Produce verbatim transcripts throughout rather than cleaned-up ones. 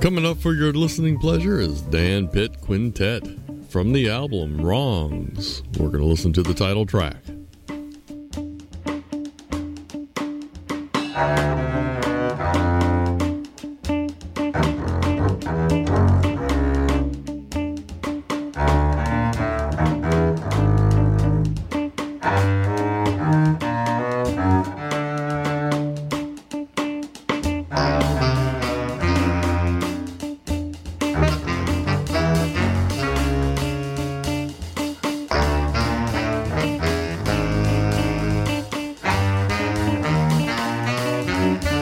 Coming up for your listening pleasure is Dan Pitt Quintet from the album Wrongs. We're going to listen to the title track. Thank you.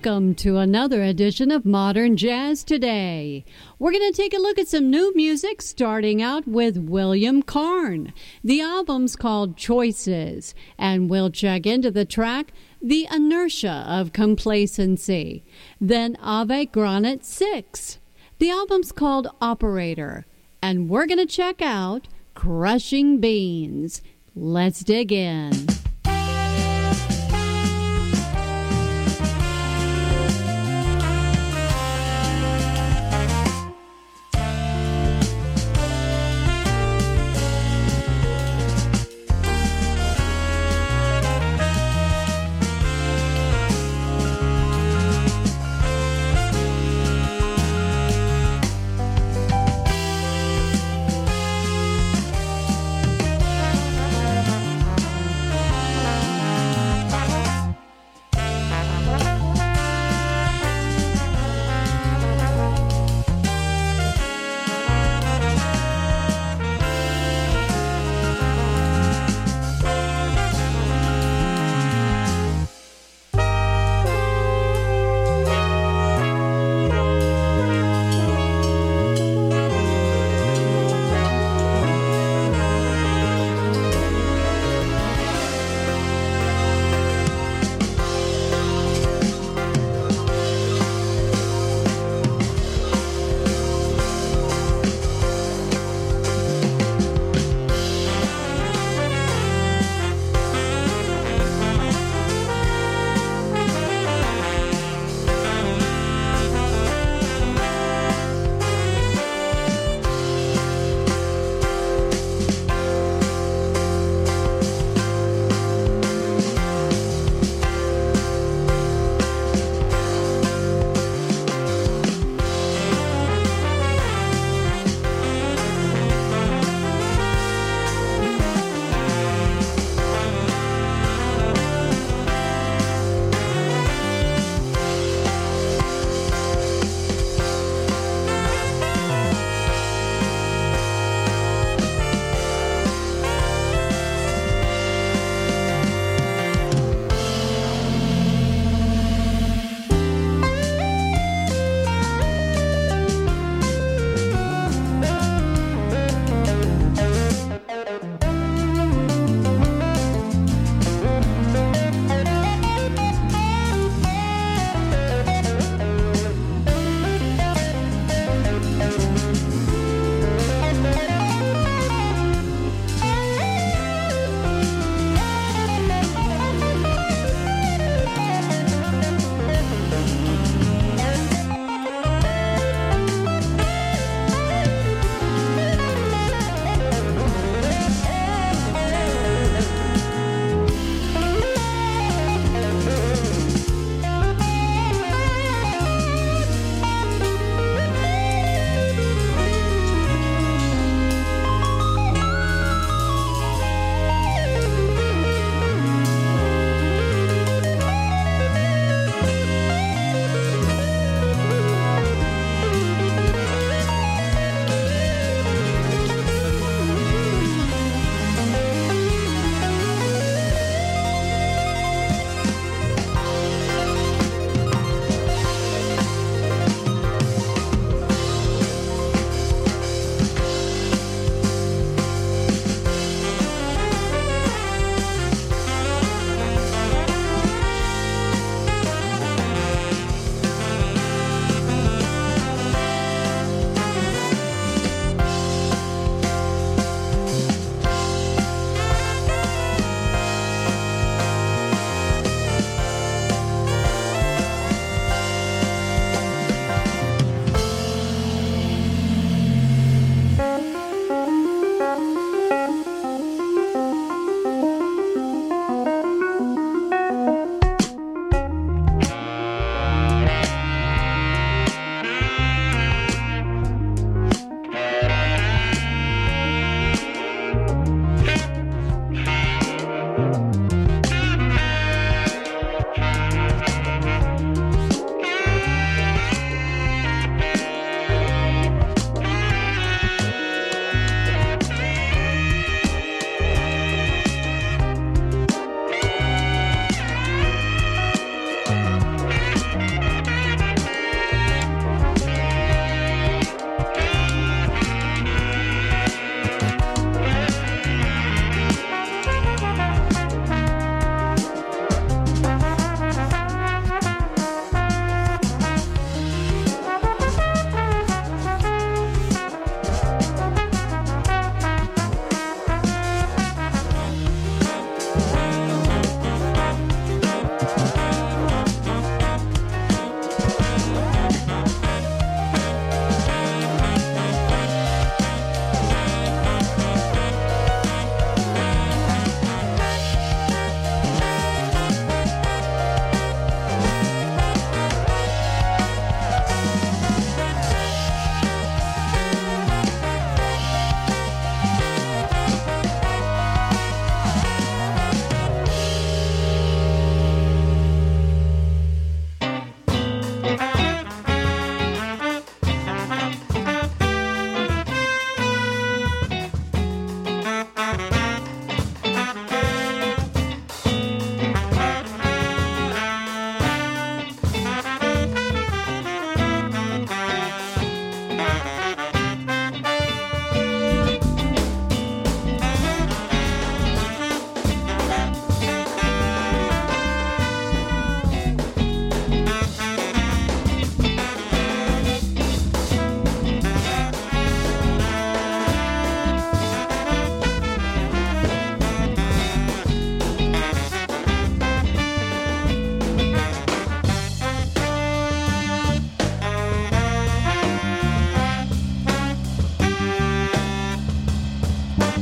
Welcome to another edition of Modern Jazz Today. We're going to take a look at some new music, starting out with William Carn. The album's called Choices, and we'll check into the track The Inertia of Complacency. Then Ave Granit Six. The album's called Operator, and we're going to check out Crushing Beans. Let's dig in.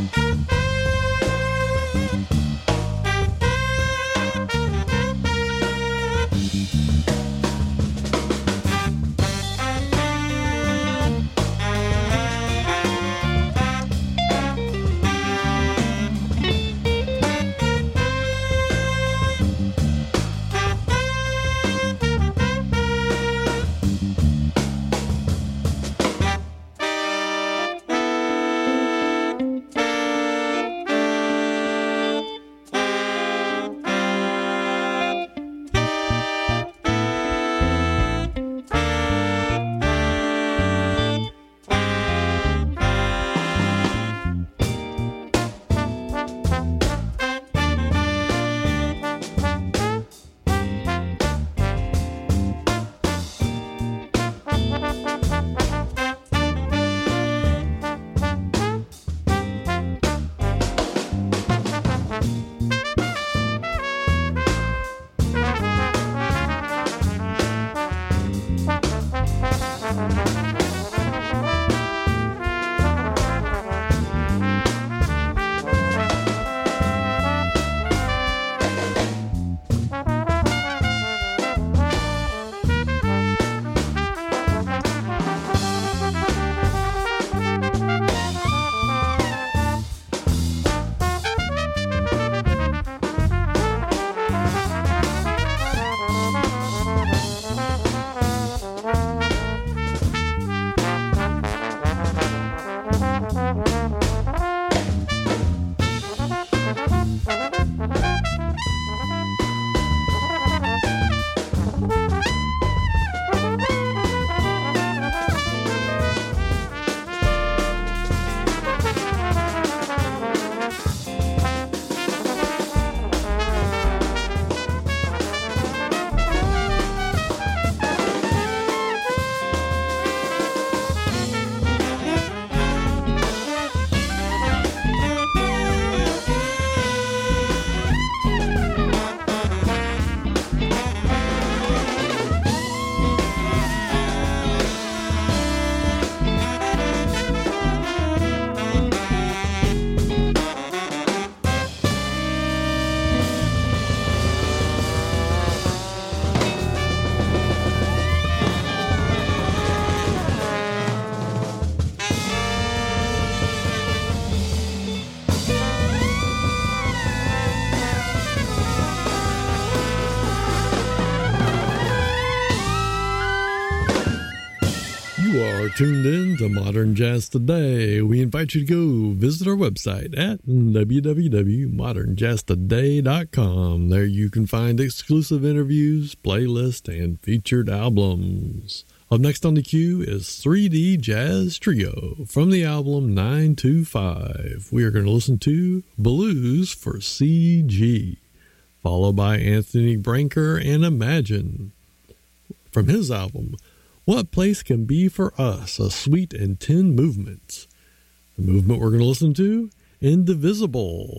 You are tuned in to Modern Jazz Today. We invite you to go visit our website at w w w dot modern jazz today dot com. There you can find exclusive interviews, playlists, and featured albums. Up next on the queue is three D Jazz Trio from the album nine two five. We are going to listen to Blues for C G, followed by Anthony Branker and Imagine from his album What Place Can Be For Us, a Suite in ten movements. The movement we're going to listen to, Indivisible.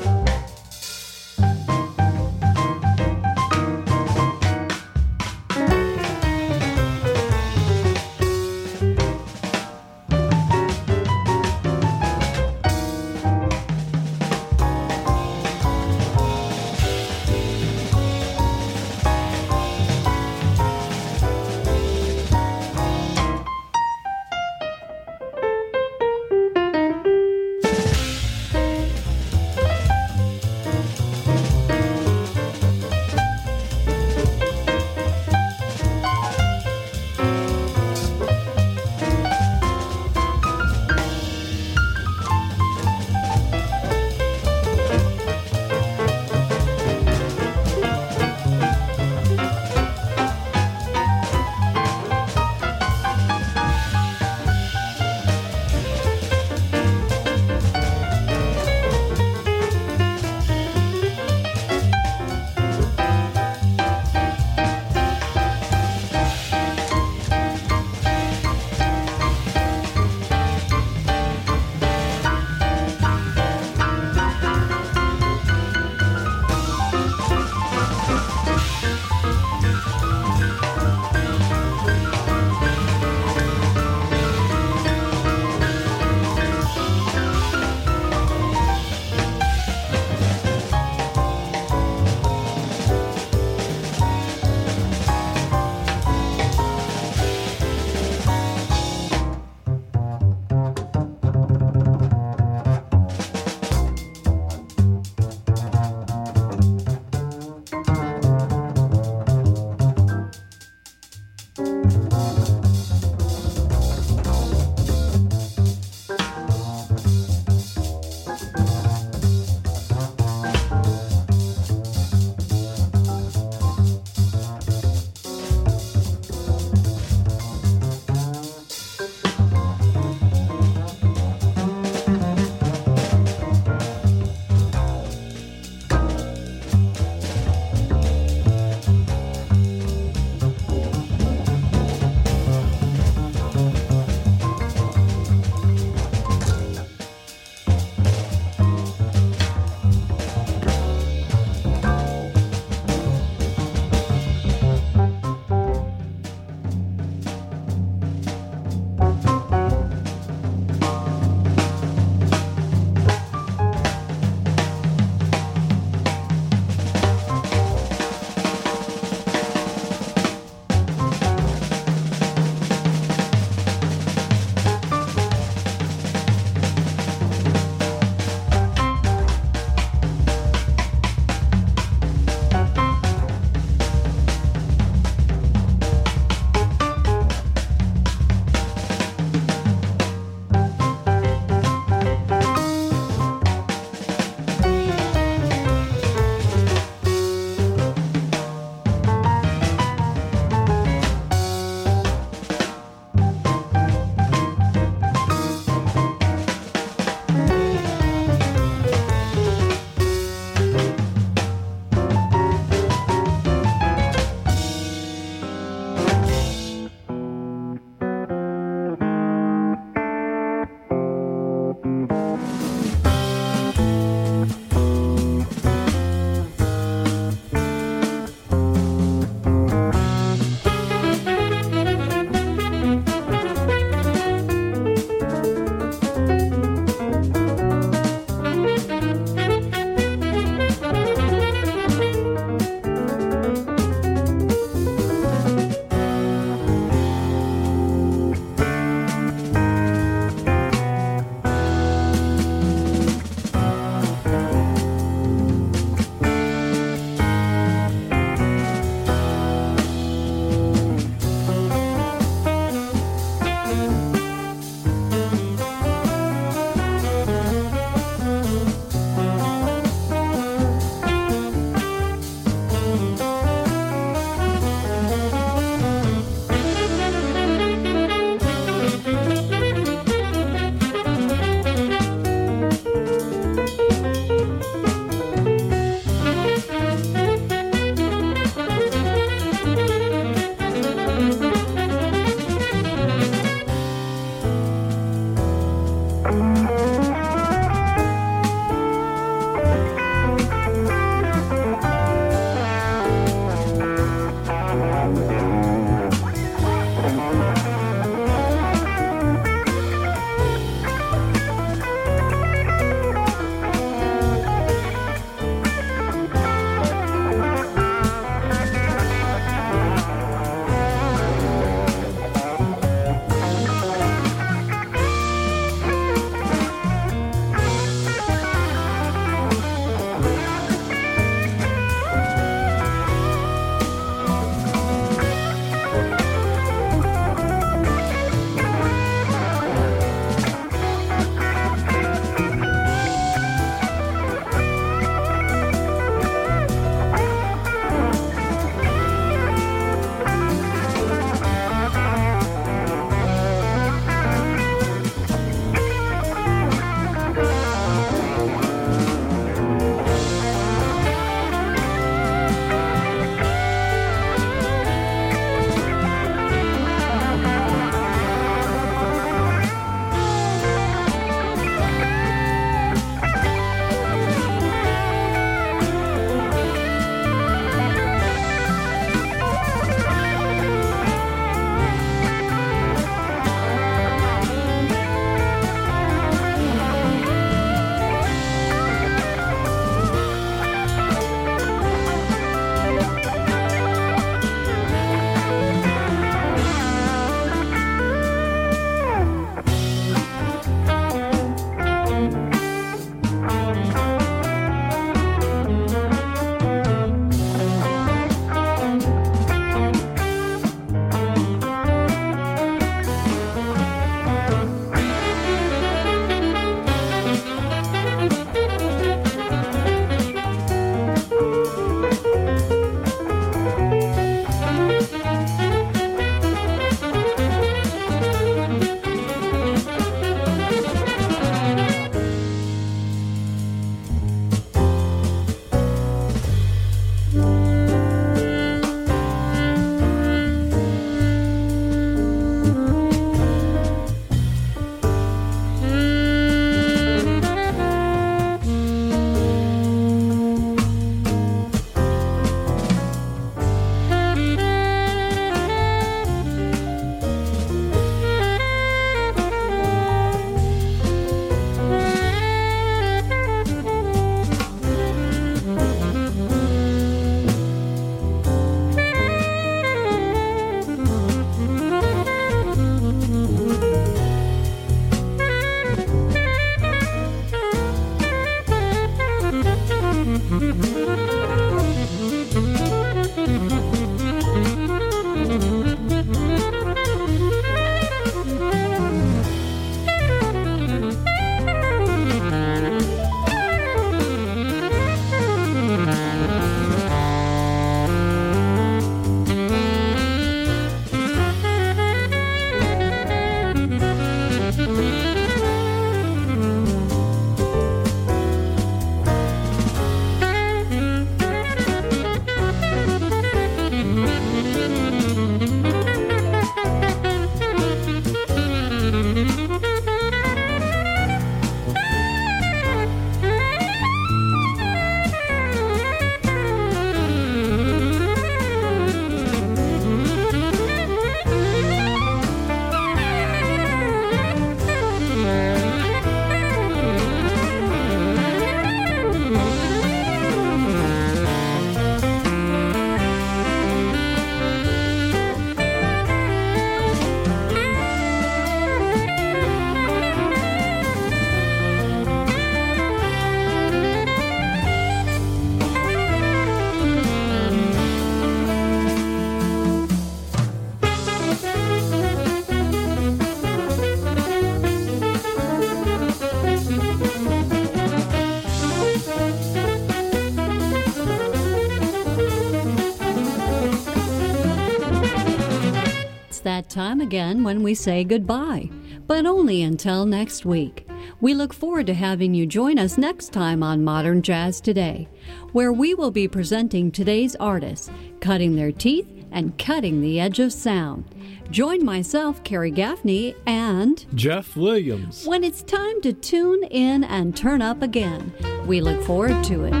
that time again when we say goodbye, but only until next week. We look forward to having you join us next time on Modern Jazz Today, where we will be presenting today's artists, cutting their teeth and cutting the edge of sound. Join myself, Carrie Gaffney, and Jeff Williams when it's time to tune in and turn up again. We look forward to it.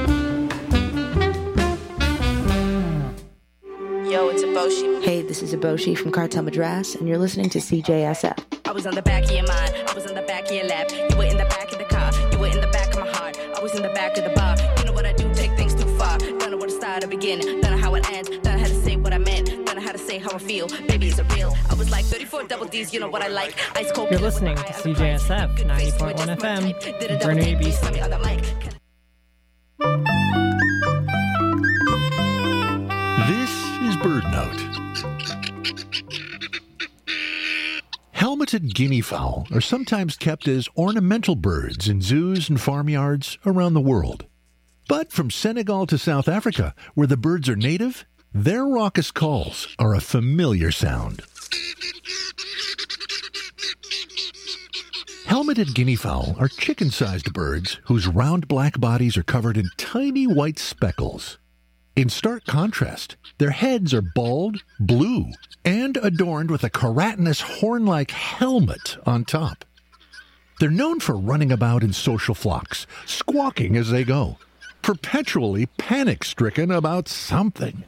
Yo, it's Eboshi. Hey, this is Eboshi from Cartel Madras, and you're listening to C J S F. I was on the back of your mind, I was on the back of your lap. You were in the back of the car, you were in the back of my heart. I was in the back of the bar. You know what I do, take things too far. Don't know where to start or begin, don't know how it ends. Don't know how to say what I meant, don't know how to say how I feel. Baby, is it real? I was like thirty-four double D's, you know what I like. Ice cold. You're listening to C J S F ninety point one F M, Burnaby, B C. This is Bird Note. Helmeted guinea fowl are sometimes kept as ornamental birds in zoos and farmyards around the world. But from Senegal to South Africa, where the birds are native, their raucous calls are a familiar sound. Helmeted guinea fowl are chicken-sized birds whose round black bodies are covered in tiny white speckles. In stark contrast, their heads are bald, blue, and adorned with a keratinous horn-like helmet on top. They're known for running about in social flocks, squawking as they go, perpetually panic-stricken about something.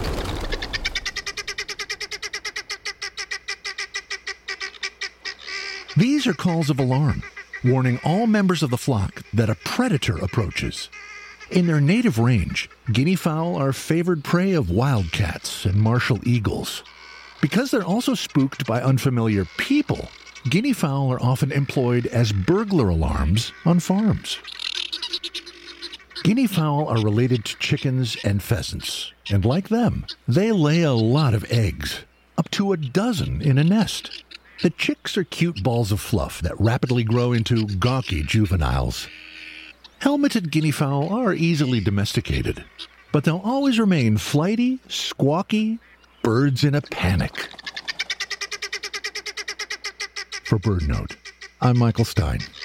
These are calls of alarm, warning all members of the flock that a predator approaches. In their native range, guinea fowl are favored prey of wildcats and martial eagles. Because they're also spooked by unfamiliar people, guinea fowl are often employed as burglar alarms on farms. Guinea fowl are related to chickens and pheasants, and like them, they lay a lot of eggs, up to a dozen in a nest. The chicks are cute balls of fluff that rapidly grow into gawky juveniles. Helmeted guinea fowl are easily domesticated, but they'll always remain flighty, squawky birds in a panic. For Bird Note, I'm Michael Stein.